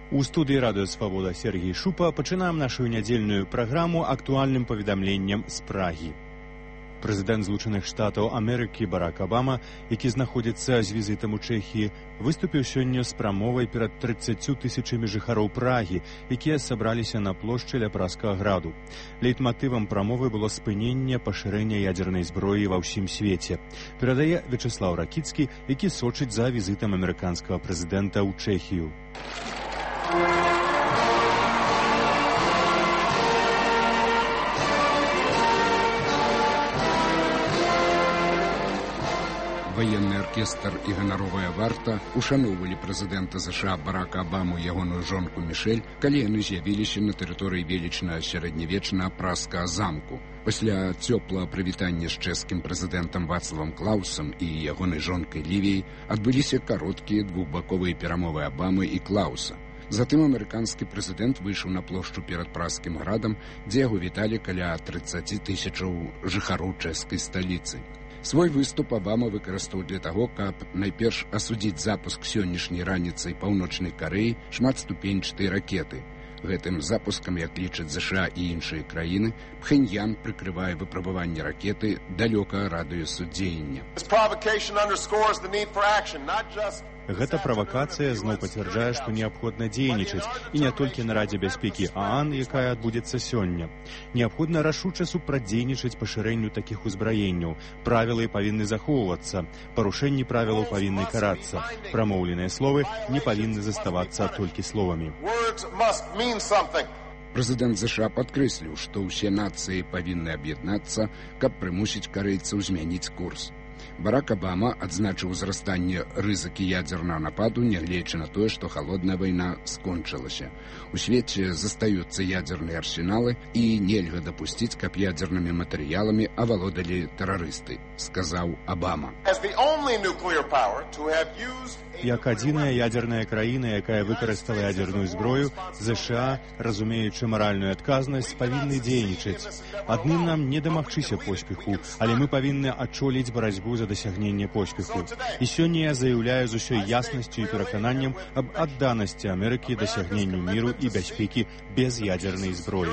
У студыі радыё Свабода Сергей Шупа пачынаем нашу нядзельную праграму актуальным паведамленнем з Прагі. Прэзідэнт Злучаных Штатаў Амерыкі Барак Абама, які знаходзіцца з візітам у Чэхіі, выступіў сёння з прамовай перад 30 тысячамі жыхароў Прагі, якія сабраліся на плошчы ля Пражскага граду. Лейтматывам прамовы было спыненне пашырэння ядзернай зброі ва ўсім свеце. Перадае Вячеслав Ракіцкі, які сочыць за візітам амерыканскага прэзідэнта ў Чэхію. Военный оркестр и ганаровая варта ушаноўвалі прэзідэнта США Барака Абаму і ягоную жонку Мішэль, калі яны з'явіліся на тэрыторыі велічнага сярэднявечнага Пражскага замку. Пасля цёплага прывітання з чэшскім прэзідэнтам Вацлавам Клаусам і ягонай жонкай Лівіяй адбыліся кароткія двухбаковыя перамовы Абамы і Клауса. Затым амерыканскі прэзідэнт выйшаў на плошчу перад Пражскім градам, дзе яго віталі каля 30 тысячаў жыхароў чэшскай сталіцы. Свой выступ Абама выкарыстаў для таго, каб найперш асудзіць запуск сённяшняй раніцай паўночнай Карэі шматступеньчатай ракеты. Гэтым запускам, як лічаць ЗША і іншыя краіны, Пхеньян прыкрывае выпрабаванне ракеты далёкага радыусу дзеяння. Гэта правакацыя зноў пацвярджае, што неабходна дзейнічаць, і не толькі на Радзе бяспекі ААН, якая адбудзецца сёння. Неабходна рашуча супрацьдзейнічаць пашырэнню такіх узбраенняў. Правілы павінны захоўвацца, парушэнні правілаў павінны карацца. Прамоўленыя словы не павінны заставацца толькі словамі. Прэзідэнт ЗША падкрэсліў, што ўсе нацыі павінны аб'яднацца, каб прымусіць карэйцаў змяніць курс. Барак Абама адзначыў узрастанне рызыкі ядзернага нападу, нягледзячы на тое, што халодная вайна скончылася. У свеце застаюцца ядзерныя арсеналы і нельга дапусціць, каб ядзернымі матэрыяламі авалодалі тэрарысты, сказаў Абама. Як адзіная ядзерная краіна, якая выкарыстала ядзерную зброю, ЗША, разумеючы маральную адказнасць, павінны дзейнічаць. Адным нам не дамагчыся поспеху, але мы павінны адчоліць барацьбу за дасягненне поспеху. І сёння я заяўляю з усёй яснасцю і перакананнем аб адданасці Амерыкі дасягненню міру і бяспекі без ядзернай зброі.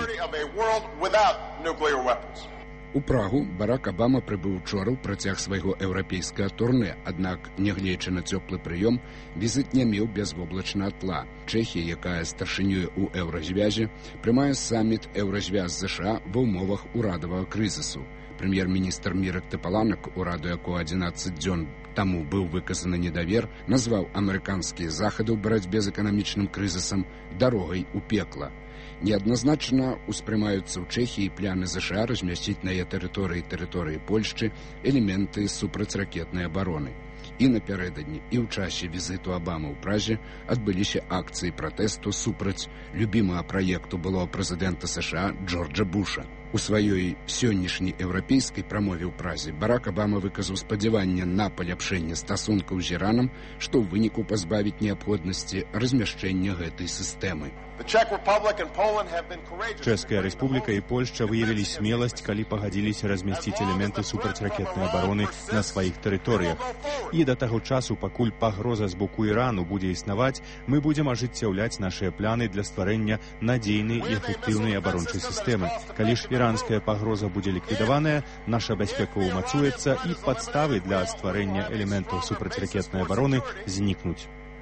У Прагу Барак Абама прыбыў учора ў працяг свайго еўрапейскага турнэ, аднак, нягледзячы на цёплы прыём, візіт не меў безвоблачнага тла. Чэхія, якая старшынёй у еўразвязе, прымае саміт еўразвяз ЗША ва ўмовах урадавага крызісу. Прэм'ер-міністр Мірак Топаланак, ураду якога 11 дзён таму быў выказаны недавер, назваў амерыканскія захады ў барацьбе з эканамічным крызісам дарогай у пекла. Неадназначна успрымаюцца ў Чэхіі планы ЗША размясціць на яе тэрыторыі Польшчы элементы супрацьракетнай абароны. І напярэдадні, і ў часе візіту Абамы ў Празе адбыліся акцыі пратэсту супраць любімага праекту былога прэзідэнта США Джорджа Буша. У сваёй сённяшняй еўрапейскай прамове ў Празе Барак Абама выказаў спадзяванне на паляпшэнне стасункаў з Іранам, што ў выніку пазбавіць неабходнасці размяшчэння гэтай сістэмы. Чэшская рэспубліка і Польшча выявілі смеласць, калі пагадзіліся размясціць элементы супрацьракетнай абароны на сваіх тэрыторыях. І да таго часу, пакуль пагроза з боку Ірану будзе існаваць, мы будзем ажыццяўляць нашыя планы для стварэння надзейнай і эфектыўнай абарончай сістэмы. Калі ж іранская пагроза будзе ліквідаваная, наша бяспека ўмацуецца і падставы для стварэння элементаў супрацьракетнай абароны знікнуць.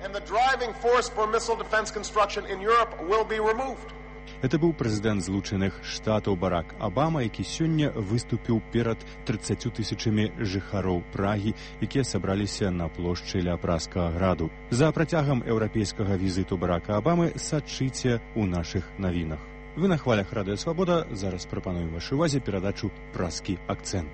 Это быў прэзідэнт Злучаных Штатаў Барак Абама, які сёння выступіў перад 30 тысячамі жыхароў Прагі, якія сабраліся на плошчы ля Пражскага граду. За працягам еўрапейскага візіту Барака Абамы сачыце ў нашых навінах. Вы на хвалях Радыё Свабода, зараз прапануем вашай увазе перадачу «Пражскі акцэнт».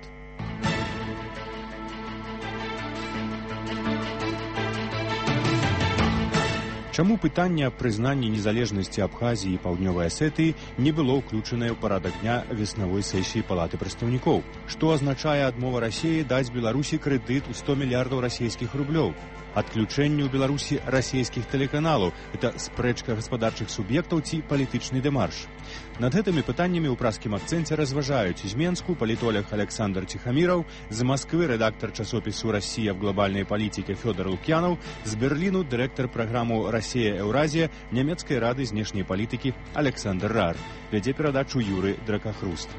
Чаму пытанне аб прызнанні незалежнасці Абхазіі і Паўднёвай Асетыі не было ўключанае ў парадак дня веснавой сесіі Палаты прадстаўнікоў? Што азначае адмова Расіі даць Беларусі крэдыт у 100 мільярдаў расійскіх рублёў? Адключэнне ў Беларусі расійскіх тэлеканалаў – это спрэчка гаспадарчых суб'ектаў ці палітычны дэмарш? Над гэтымі пытаннямі ў праскім акцэнце разважаюць з Менску палітолог Александр Тихомиров, з Москвы рэдактар часопісу «Россия в глобальной политике» Фёдор Лукьянов, з Берліну дырэктар праграму «Россия-Еўразія» нямецкай рады знешняй палітыкі Александр Рар. Вядзе перадачу Юры Дракахруст.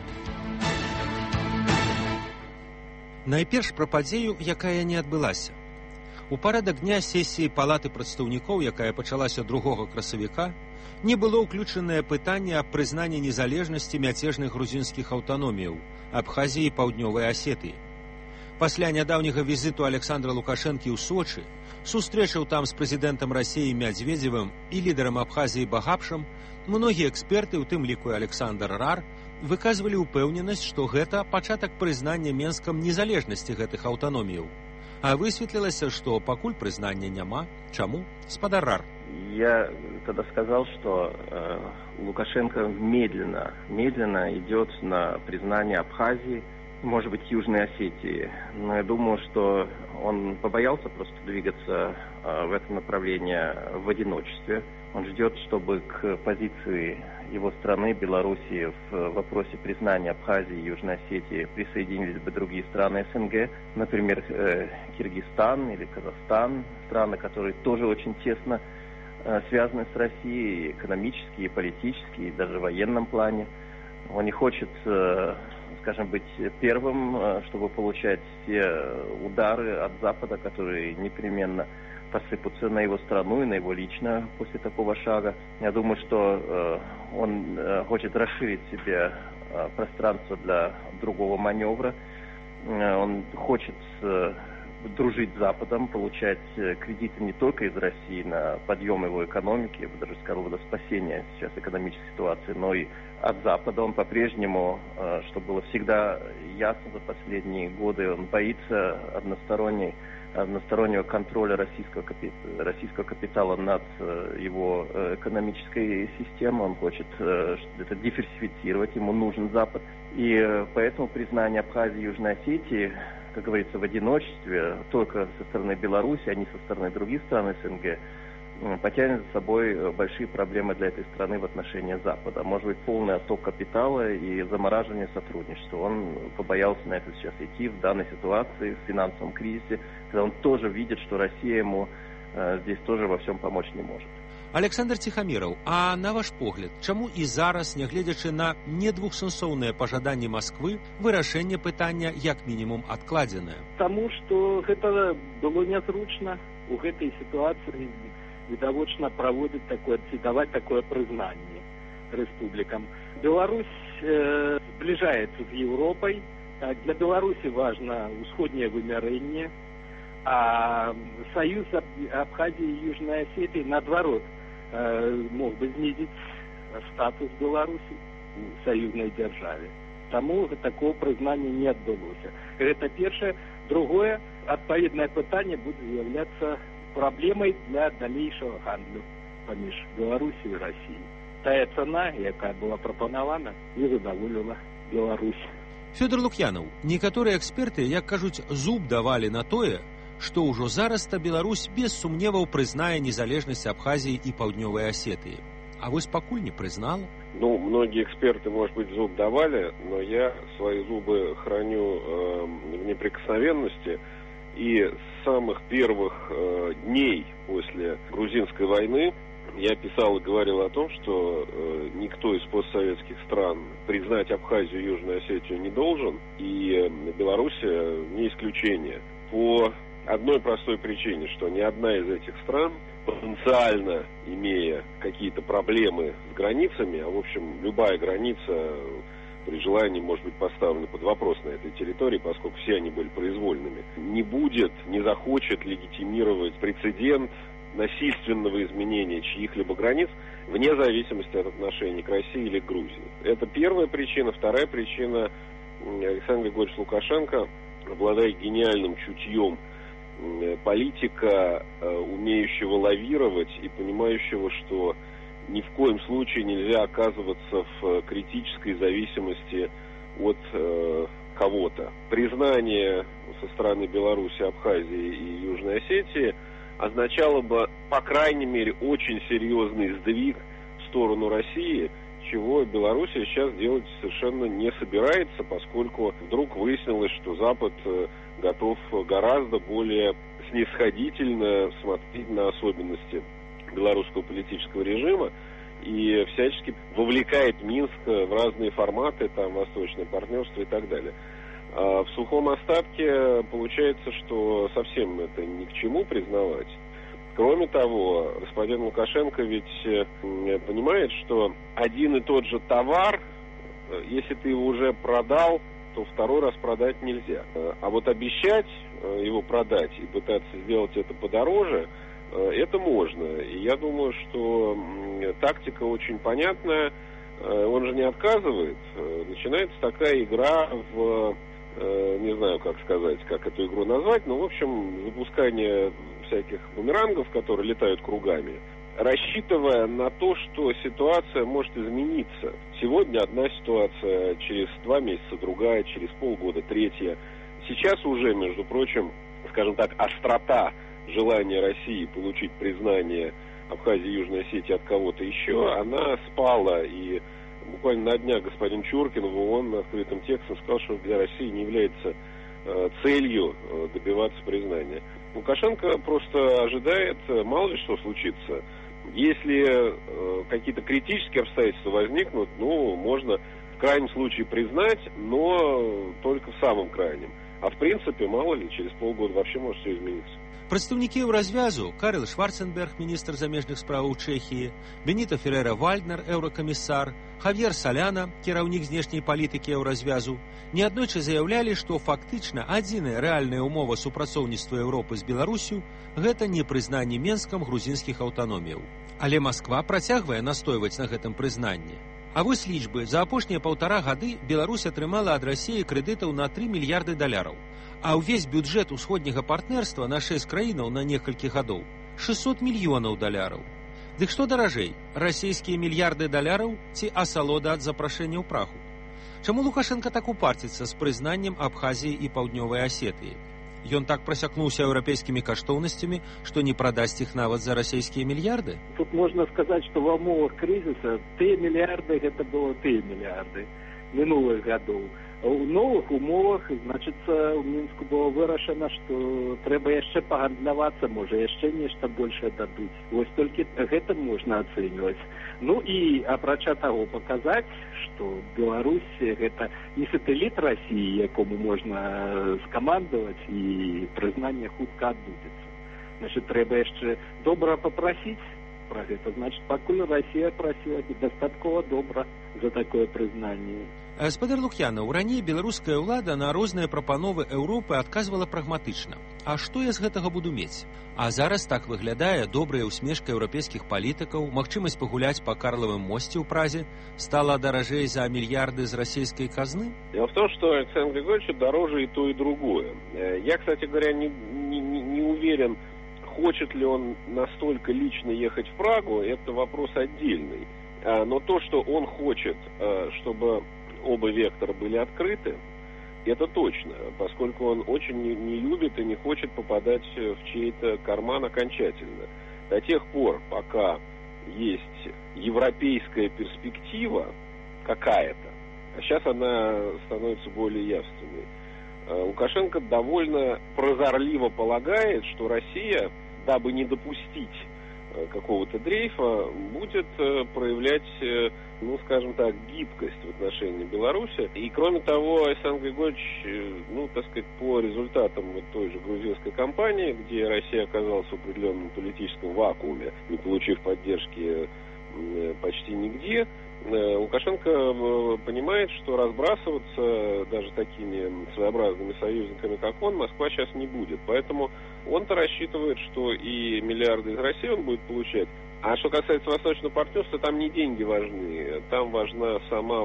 Найперш пра падзею, якая не адбылася. У парадак дня сесіі Палаты прадстаўнікоў, якая пачалася 2 красавіка, не было ўключанае пытанне аб прызнанні незалежнасці мяцежных грузінскіх аўтаноміяў Абхазіі і Паўднёвай Асетыі. Пасля нядаўняга візіту Александра Лукашэнкі ў Сочы, сустрэчаў там з прэзідэнтам Расіі Мядзведзевым і лідарам Абхазіі Багапшам, многія эксперты, у тым ліку Александр Рар, выказвалі ўпэўненасць, што гэта пачатак прызнання Менскам незалежнасці гэтых аўтаноміяў. А высветлилось, что покуль признания нема. Чему? Господар Рар. Я тогда сказал, что Лукашенко медленно идет на признание Абхазии, может быть, Южной Осетии. Но я думаю, что он побоялся просто двигаться в этом направлении в одиночестве. Он ждет, чтобы к позиции его страны, Белоруссии, в вопросе признания Абхазии и Южной Осетии присоединились бы другие страны СНГ, например, Киргизстан или Казахстан, страны, которые тоже очень тесно связаны с Россией экономически, и политически, и даже в военном плане. Он не хочет, скажем, быть первым, чтобы получать все удары от Запада, которые непременно посыпутся на его страну и на его лично после такого шага. Я думаю, что он хочет расширить себе пространство для другого маневра. Он хочет дружить с Западом, получать кредиты не только из России на подъем его экономики, я бы даже сказал, до спасения сейчас экономической ситуации, но и от Запада. Он по-прежнему, что было всегда ясно за последние годы, он боится одностороннего контроля российского капитала над его экономической системой. Он хочет это диверсифицировать, ему нужен Запад. И поэтому признание Абхазии и Южной Осетии, как говорится, в одиночестве, только со стороны Беларуси, а не со стороны других стран СНГ, потянет за собой большие проблемы для этой страны в отношении Запада. Может быть, полный отток капитала и замораживание сотрудничества. Он побоялся на это сейчас идти в данной ситуации, в финансовом кризисе, когда он тоже видит, что Россия ему здесь тоже во всем помочь не может. Александр Тихомиров, а на ваш погляд, чаму і зараз, нягледзячы на недвухсэнсоўныя пажаданні Москвы, вырашэнне пытання як мінімум адкладзенае? Таму, што гэта было нязручна у гэтай сітуацыі відавочна праводзіць даваць такое прызнанне рэспублікам. Беларусь зближаецца з Еўропай. Для Беларусі важна ўсходняе вымярэнне, а союз Абхазии и Южной Осетии, наоборот, мог бы снизить статус Беларуси в союзной державе. Тому такого признания не отбылося. Это первое. Другое, отповедное питание будет являться проблемой для дальнейшего гандлю поміж Беларусью и Россией. Та цена, яка была пропонована, не задоволила Беларусь. Фёдор Лукьянов, некаторыя эксперты, як кажуць, зуб давалі на тое, што ўжо зараз-то Беларусь без сумневаў прызнае незалежнасць Абхазіі і Паўднёвай Асетыі. А вось пакуль не прызнала? Многие эксперты, может быть, зуб давали, но я свои зубы храню в неприкосновенности. И с самых первых дней после грузинской войны я писал и говорил о том, что никто из постсоветских стран признать Абхазию и Южную Осетию не должен, и Белоруссия не исключение. По одной простой причине, что ни одна из этих стран, потенциально имея какие-то проблемы с границами, а в общем любая граница при желании может быть поставлена под вопрос на этой территории, поскольку все они были произвольными, не захочет легитимировать прецедент насильственного изменения чьих-либо границ вне зависимости от отношений к России или к Грузии. Это первая причина. Вторая причина: Александр Григорьевич Лукашенко обладает гениальным чутьем политика, умеющего лавировать и понимающего, что ни в коем случае нельзя оказываться в критической зависимости от кого-то. Признание со стороны Беларуси, Абхазии и Южной Осетии означало бы, по крайней мере, очень серьезный сдвиг в сторону России, чего Белоруссия сейчас делать совершенно не собирается, поскольку вдруг выяснилось, что Запад готов гораздо более снисходительно смотреть на особенности белорусского политического режима и всячески вовлекает Минск в разные форматы, там, восточное партнерство и так далее. А в сухом остатке получается, что совсем это ни к чему признавать. Кроме того, господин Лукашенко ведь понимает, что один и тот же товар, если ты его уже продал, то второй раз продать нельзя. А вот обещать его продать и пытаться сделать это подороже, это можно. И я думаю, что тактика очень понятная. Он же не отказывает. Начинается такая игра в... не знаю, как сказать, как эту игру назвать, но, в общем, запускание всяких бумерангов, которые летают кругами, рассчитывая на то, что ситуация может измениться. Сегодня одна ситуация, через 2 месяца другая, через полгода третья. Сейчас уже, между прочим, скажем так, острота желания России получить признание Абхазии и Южной Осетии от кого-то еще, она спала. И буквально на днях господин Чуркин в ООН открытым текстом сказал, что для России не является целью добиваться признания. Лукашенко просто ожидает, мало ли что случится. Если какие-то критические обстоятельства возникнут, можно в крайнем случае признать, но только в самом крайнем. А в принципе, мало ли, через полгода вообще может все измениться. Прадстаўнікі Еўразвязу Карл Шварценберг, міністр замежных справаў Чэхіі, Беніто Ферера-Вальднер, еўракамісар, Хавьер Соляна, кіраўнік знешняй палітыкі Еўразвязу, неаднойчы заяўлялі, што фактычна адзіная рэальная ўмова супрацоўніцтва Еўропы з Беларусю – гэта непрызнанне Менскам грузінскіх аўтаноміяў. Але Масква працягвае настойваць на гэтым прызнанні. А вось лічбы. За апошнія 1,5 гады Беларусь атрымала ад Расіі крэдытаў на $3 мільярды, а ўвесь бюджэт усходняга партнерства на 6 краінаў на некалькі гадоў – $600 мільёнаў. Дык што даражэй, расійскія мільярды долараў ці асалода ад запрашэння ў Прагу? Чаму Лукашенко так упарціцца з прызнаннем Абхазіі і Паўднёвай Асетыі? Ён так прасякнуўся еўрапейскімі каштоўнасцямі, што не прадасць іх нават за расійскія мільярды? Тут можна сказаць, што ва ўмовах крызіса тыя мільярды гэта было тыя мільярды мінулых гадоў. А ў новых умовах, значыцца, у Мінску было вырашана, што трэба яшчэ пагандлявацца, можа, яшчэ нешта большае дадуць. Вось толькі гэта можна ацэньваць. І апрача таго паказаць, што Беларусь гэта не сатэліт Расіі, якому можна скамандаваць, і прызнанне хутка адбудзецца. Значыць, трэба яшчэ добра папрасіць пра гэта. Значыць, пакуль Расія прасіла дастаткова добра за такое прызнанне. Спадар Лук'янаў, раней беларуская ўлада на розныя прапановы Еўропы адказвала прагматычна. А што я з гэтага буду мець? А зараз так выглядае добрая усмешка еўрапейскіх палітыкаў, магчымасць пагуляць па Карлавым мосце ў Празе стала даражэй за мільярды з расійскай казны? Дело в том, что Александру Григорьевичу дороже и то, и другое. Я, кстати говоря, не уверен, хочет ли он настолько лично ехать в Прагу, это вопрос отдельный. Но то, что он хочет, чтобы оба вектора были открыты, это точно, поскольку он очень не любит и не хочет попадать в чей-то карман окончательно. До тех пор, пока есть европейская перспектива какая-то, а сейчас она становится более явственной, Лукашенко довольно прозорливо полагает, что Россия, дабы не допустить какого-то дрейфа, будет проявлять, скажем так, гибкость в отношении Беларуси. И кроме того, Александр Григорьевич, по результатам той же грузинской кампании, где Россия оказалась в определенном политическом вакууме, не получив поддержки почти нигде, Лукашенко понимает, что разбрасываться даже такими своеобразными союзниками, как он, Москва сейчас не будет. Поэтому он-то рассчитывает, что и миллиарды из России он будет получать. А что касается восточного партнерства, там не деньги важны. Там важна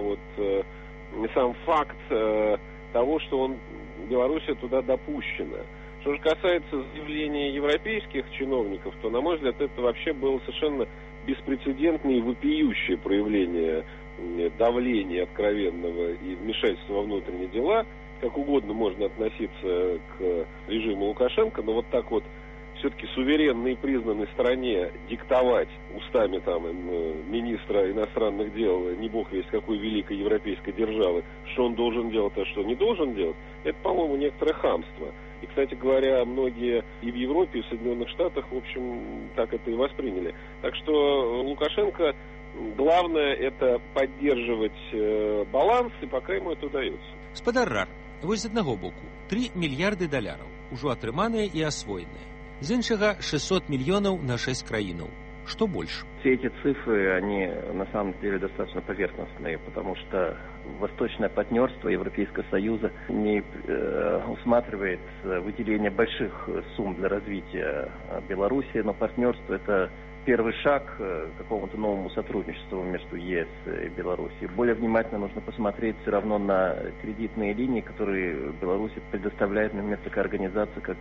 сам факт того, что Белоруссия туда допущена. Что же касается заявления европейских чиновников, то, на мой взгляд, это вообще было совершенно беспрецедентное и вопиющее проявление давления откровенного и вмешательства во внутренние дела как угодно можно относиться к режиму Лукашенко, но вот так вот все-таки суверенной и признанной стране диктовать устами там министра иностранных дел, не бог весть какой великой европейской державы, что он должен делать, а что не должен делать, это, по-моему, некоторое хамство. И, кстати говоря, многие и в Европе, и в Соединенных Штатах, в общем, так это и восприняли. Так что Лукашенко, главное, это поддерживать баланс, и пока ему это удается. Гаспадар Рар, вось з аднаго боку, 3 мільярды даляраў, ужо атрыманыя і асвоеныя. З іншага 600 мільёнаў на 6 краінаў. Что больше? Все эти цифры, они на самом деле достаточно поверхностные, потому что восточное партнерство Европейского Союза не усматривает выделение больших сумм для развития Беларуси, но партнерство – это первый шаг к какому-то новому сотрудничеству между ЕС и Беларусью. Более внимательно нужно посмотреть все равно на кредитные линии, которые Беларусь предоставляет, например, такая организация, как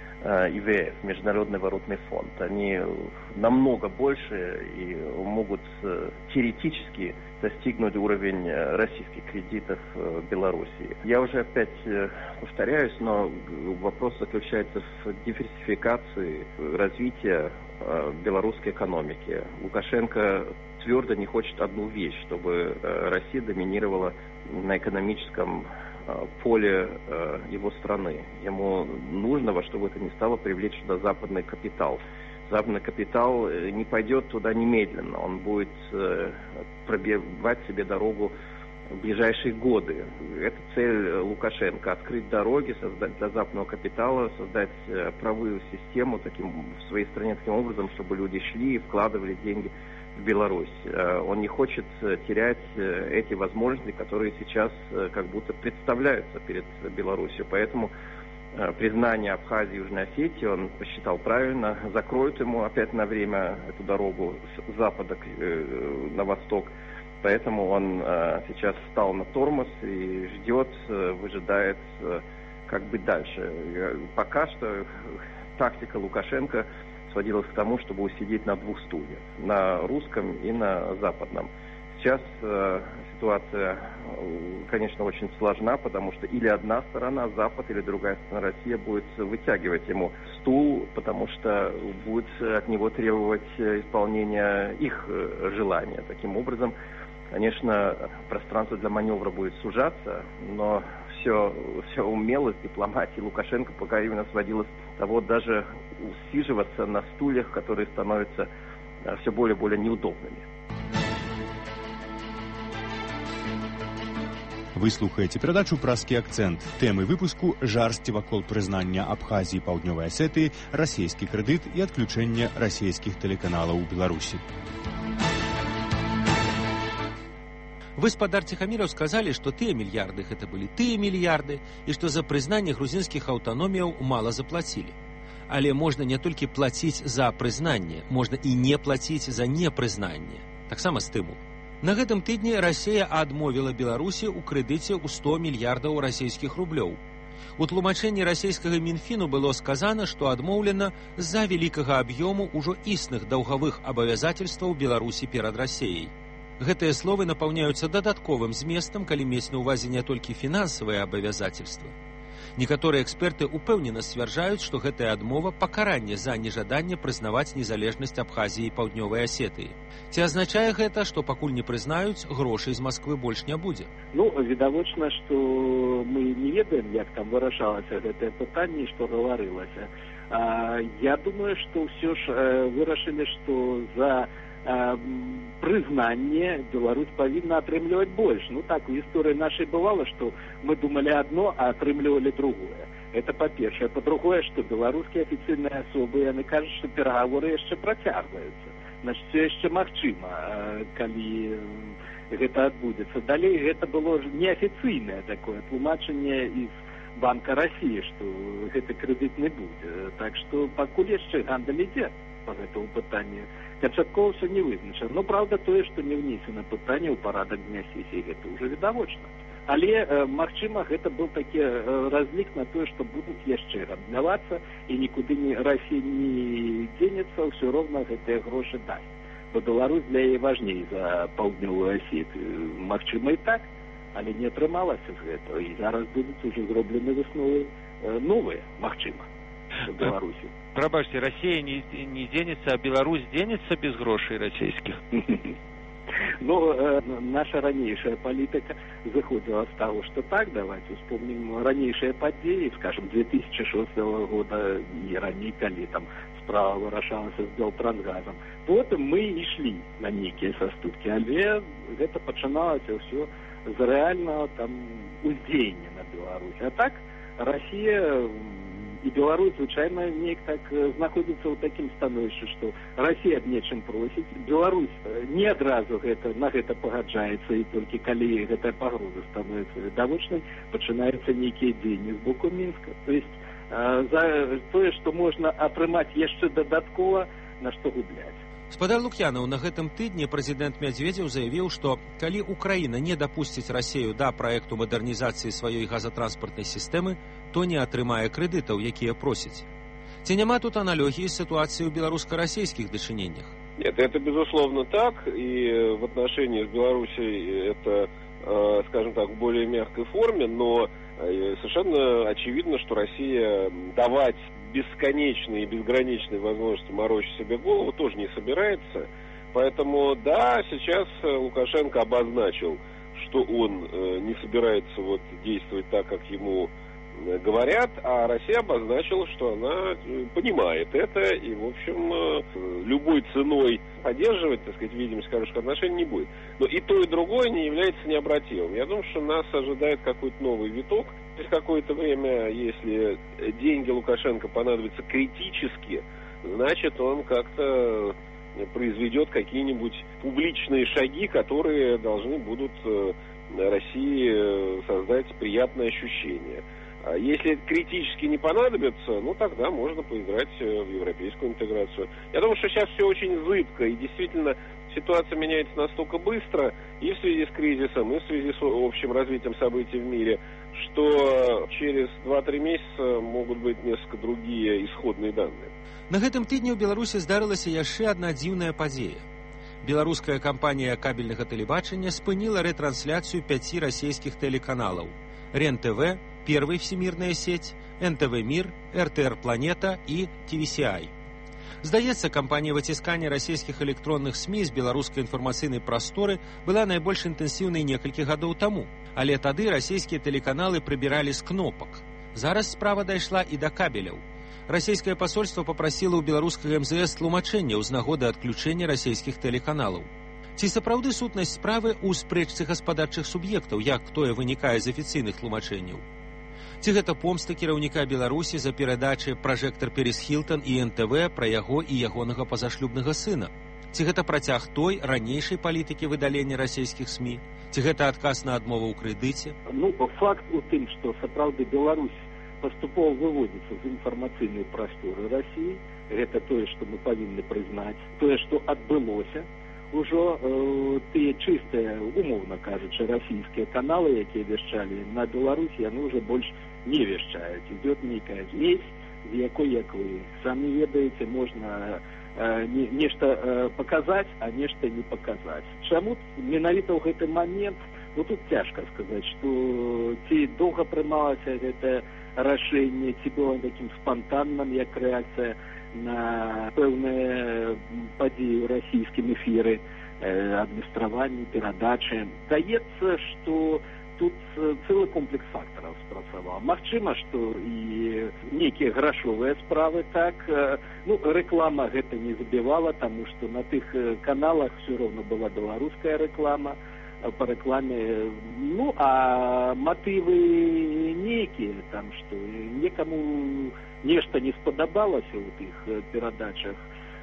ИВФ, Международный валютный фонд. Они намного больше и могут теоретически достигнуть уровень российских кредитов в Беларуси. Я уже опять повторяюсь, но вопрос заключается в диверсификации развития белорусской экономики. Лукашенко твердо не хочет одну вещь, чтобы Россия доминировала на экономическом поле его страны. Ему нужно во что бы то ни стало привлечь туда западный капитал. Западный капитал не пойдет туда немедленно, он будет пробивать себе дорогу в ближайшие годы. Это цель Лукашенко – открыть дороги, создать для западного капитала, создать правовую систему в своей стране таким образом, чтобы люди шли и вкладывали деньги в Беларусь. Он не хочет терять эти возможности, которые сейчас как будто представляются перед Беларусью. Поэтому признание Абхазии и Южной Осетии он посчитал правильно, закроют ему опять на время эту дорогу с запада на восток. Поэтому он сейчас встал на тормоз и ждет, выжидает, как быть дальше. Пока что тактика Лукашенко сводилась к тому, чтобы усидеть на двух стульях, на русском и на западном. Сейчас ситуация, конечно, очень сложна, потому что или одна сторона, Запад, или другая сторона, Россия, будет вытягивать ему стул, потому что будет от него требовать исполнения их желания. Таким образом, конечно, пространство для маневра будет сужаться, но все умелость дипломатии Лукашенко пока именно сводилась к того, даже усиживаться на стульях, которые становятся все более и более неудобными. Вы слухаеце перадачу «Праскі акцэнт». Тэмы выпуску жарсці вакол прызнання Абхазіі і Паўднёвай Асетыі, расійскі крэдыт і адключэнне расійскіх тэлеканалаў у Беларусі. Вы, спадар Ціхаміраў, сказалі, што тыя мільярды гэта былі тыя мільярды і што за прызнанне грузінскіх аўтаноміяў мала заплацілі. Але можна не толькі плаціць за прызнанне, можна і не плаціць за непрызнанне. Таксама стымул. На гэтым тыдні Расія адмовіла Беларусі ў крэдыце ў 100 мільярдаў расійскіх рублёў. У тлумачэнні расійскага Мінфіну было сказана, што адмоўлена з-за вялікага аб'ёму ўжо існых даўгавых абавязательстваў Беларусі перад Расіяй. Гэтыя словы напаўняюцца дадатковым зместам, калі мець на ўвазе не толькі фінансавыя абавязательствы. Некаторыя эксперты упэўнена сцвярджаюць, што гэтая адмова пакаранне за нежаданне прызнаваць незалежнасць Абхазіі і Паўднёвай Асетыі. Ці азначае гэта, што пакуль не прызнаюць, грошай з Масквы больш не будзе? Відавочна, што мы не ведаем, як там вырашалася гэтае пытанне, што гаварылася. Я думаю, што ўсё ж вырашылі, што за прызнанне Беларусь павінна атрымліваць больш. Так, у гісторыі нашай бывала, што мы думалі адно, а атрымлівалі другое. Это па-першае. Па-другое, што беларускія афіцыйныя асобы, яны кажуць, што перагаворы яшчэ працягваюцца. Значыць, все яшчэ магчыма, калі гэта адбудзецца. Далей гэта было неафіцыйнае такое тлумачанне из Банка России, што гэты крэдыт не будзе. Так што пакуль яшчэ гандаль ідзе по гэтаму пытанню. Канчаткова ўсё не вызначана. Правда, тое, што не внесена пытанне ў парадак дня сесіі, гэта ўжо відавочна. Але, магчыма, гэта быў такі разлік на тое, што будуць яшчэ гандлявацца, і нікуды Расія не дзенецца, ўсё роўна гэтыя грошы дасць. Бо Беларусь для яе важней за Паўднёвую Асетыю. Магчыма, і так. але не атрымалася з гэтага, і зараз будуць уже зроблены высновы новыя, магчыма, в Беларусі. Прабачце, Россия не денется, а Беларусь денется без грошей российских? Но наша ранейшая политика заходила с того, что так, давайте вспомним ранейшие подеи, скажем, 2006 года и ранее, коли там справа вырашалась с Белтрансгазом. Потом мы и шли на некие соступки, але это починалось все з реального там уздзеяння на Беларусь. А так Россия и Беларусь, звычайно, неяк так знаходзіцца ў такім становішчы, што Расія аб нечым просіць, Беларусь не адразу на гэта пагаджаецца, і толькі калі гэтая пагроза становіцца відавочнай, пачынаюцца нейкія дзеянні з боку Мінска. То есть за тое, што можна атрымаць яшчэ дадаткова, на што губляць. Спадар Лук'янаў, на гэтым тыдні прэзідэнт Медведзеў заявіў, што калі Украіна не дапусціць Расію да праекту мадэрнізацыі сваёй газатранспартнай сістэмы, то не атрымае крэдытаў, якія просяць. Ці няма тут аналогіі з ситуацией в белорусско-российских дочинениях? Нет, это безусловно так, и в отношении с Белоруссией это, скажем так, в более мягкой форме, но совершенно очевидно, что Россия давать бесконечные и безграничные возможности морочить себе голову тоже не собирается. Поэтому, да, сейчас Лукашенко обозначил, что он не собирается действовать так, как ему говорят, а Россия обозначила, что она понимает это и, в общем, любой ценой поддерживать, так сказать, видимость хороших отношений не будет. Но и то, и другое не является необратимым. Я думаю, что нас ожидает какой-то новый виток. Через какое-то время, если деньги Лукашенко понадобятся критически, значит, он как-то произведет какие-нибудь публичные шаги, которые должны будут России создать приятное ощущение. А если критически не понадобится, тогда можно поиграть в европейскую интеграцию. Я думаю, что сейчас все очень зыбко, и действительно ситуация меняется настолько быстро, и в связи с кризисом, и в связи с общим развитием событий в мире, что через 2-3 месяца могут быть несколько другие исходные данные. На гэтым тыдні ў Беларусі здарылася яшчэ адна дзіўная падзея. Беларуская кампанія кабельнага тэлебачання спыніла рэтрансляцыю 5 расійскіх тэлеканалаў: РЕН-ТВ, Первый всемирная сеть, НТВ Мир, РТР Планета и TVCI. Здаецца, кампанія выціскання расійскіх электронных СМІ з беларускай інфармацыйнай прасторы была найбольш інтэнсіўнай некалькі гадоў таму, але тады расійскія тэлеканалы прыбіралі з кнопак. Зараз справа дайшла і да кабеляў. Расійскае пасольства папрасіла ў беларускага МЗС тлумачэння з нагоды адключэння расійскіх тэлеканалаў. Ці сапраўды сутнасць справы ў спрэчцы гаспадарчых суб'ектаў, як тое вынікае з афіцыйных тлумачэнняў? Ці гэта помста кіраўніка Беларусі за перадачы «Пражэктар Перес Хілтон» і НТВ пра яго і ягонага пазашлюбнага сына? Ці гэта працяг той ранейшай палітыкі выдалення расійскіх СМІ? Ці гэта адказ на адмову ў крэдыце? Факт у тым, што сапраўды Беларусь паступова выводзіцца з інфармацыйнай прасторы Расіі, гэта тое, што мы павінны прызнаць, тое, што адбылося. Ужо тыя чыстыя, умоўна кажучы, расійскія каналы, якія вяшчалі на Беларусь, яны ўжо больш не вяшчаюць. Ідёт нейкая змесь, з якой, як вы самі ведаеце, можна нешта паказаць, а нешта не паказаць. Чаму менавіта ў гэты момент, тут цяжка сказаць, што ці доўга прымалася гэта рашэнне, ці было такім спантанным, як рэакцыя на пэўныя падзеі ў расійскім эфіры, адлюстраванні, перадачы. Здаецца, што тут цэлы комплекс фактараў спрацаваў. Магчыма, што і нейкія грашовыя справы так. Рэклама гэта не забівала, таму што на тых каналах все роўно была беларуская рэклама по рэкламе. А матывы нейкія, там, што некаму нешта не спадабалася ў тых перадачах,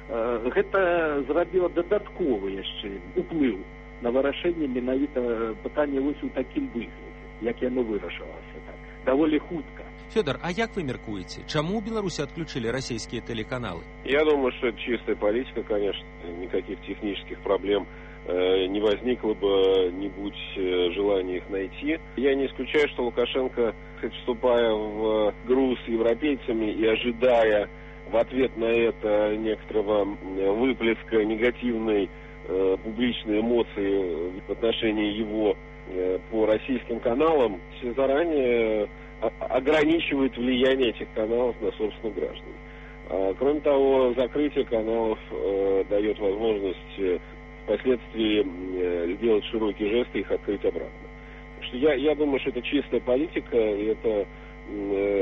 гэта зрабіла дадатковы яшчэ уплыў на вырашэнне менавіта пытання вось у такім выглядзе, як яно вырашылася так, даволі хутка. Фёдор, а як вы мяркуеце, чаму ў Беларусі адключылі расійскія тэлеканалы? Я думаю, что это чистая политика, конечно, никаких технических проблем не возникло бы, не будь желания их найти. Я не исключаю, что Лукашенко, вступая в игру с европейцами и ожидая в ответ на это некоторого выплеска негативной публичной эмоции в отношении его по российским каналам заранее ограничивает влияние этих каналов на собственных граждан. Кроме того, закрытие каналов дает возможность впоследствии делать широкие жесты и их открыть обратно. Так что я думаю, что это чистая политика, и это